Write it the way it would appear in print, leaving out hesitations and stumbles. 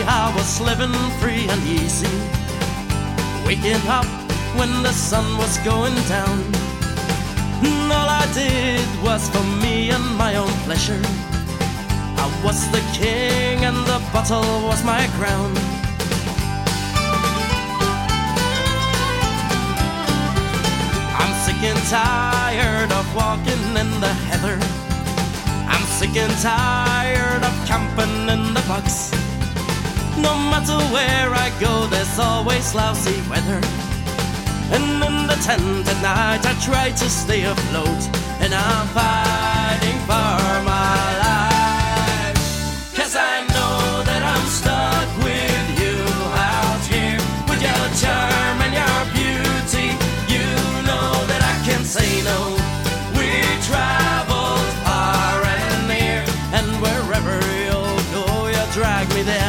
I was living free and easy, waking up when the sun was going down. And all I did was for me and my own pleasure. I was the king and the bottle was my crown. I'm sick and tired of walking in the heather. I'm sick and tired of camping in the box. No matter where I go, there's always lousy weather. And in the tent at night I try to stay afloat, and I'm fighting for my life. 'Cause I know that I'm stuck with you out here, with your charm and your beauty. You know that I can't say no. We traveled far and near, and wherever you'll go, you drag me there.